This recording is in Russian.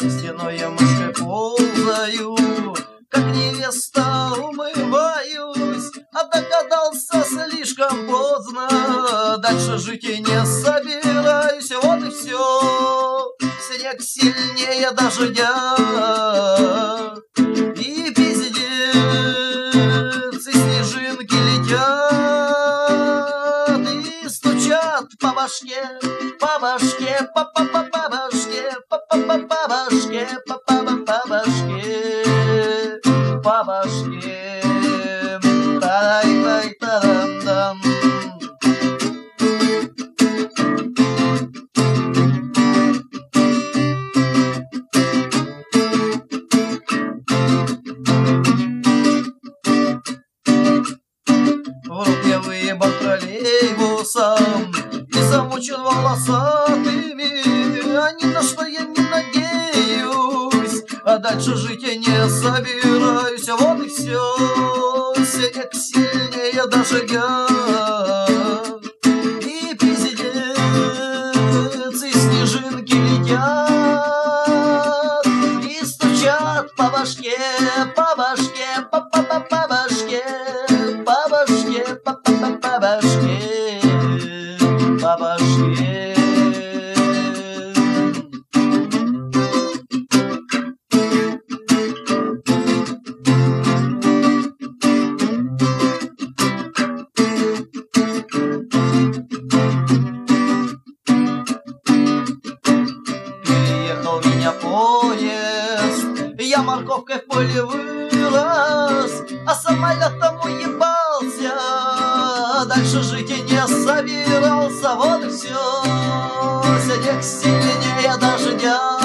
стеной я мышкой ползаю, как невеста умываюсь, а догадался слишком поздно. Дальше жить и не собираюсь, вот и все. Снег сильнее дождя, и пиздец, и снежинки летят, и стучат по башке, по башке, по башке, по башке, по башке, по башке, тай-тай-тарам-дам. В рот я выебал троллейбусом и замучен волосатыми, а ни на что я не надеюсь, а дальше жить я не собираюсь. Вот и все, снег сильнее дождя, и пиздец, и снежинки летят, и стучат по башке, по башке, по башке, по башке, по башке, по башке. Переехал меня поезд, я морковкой в поле вырос, а самолетом уебался, дальше жить и не собирался. Вот и все, снег сильнее дождя,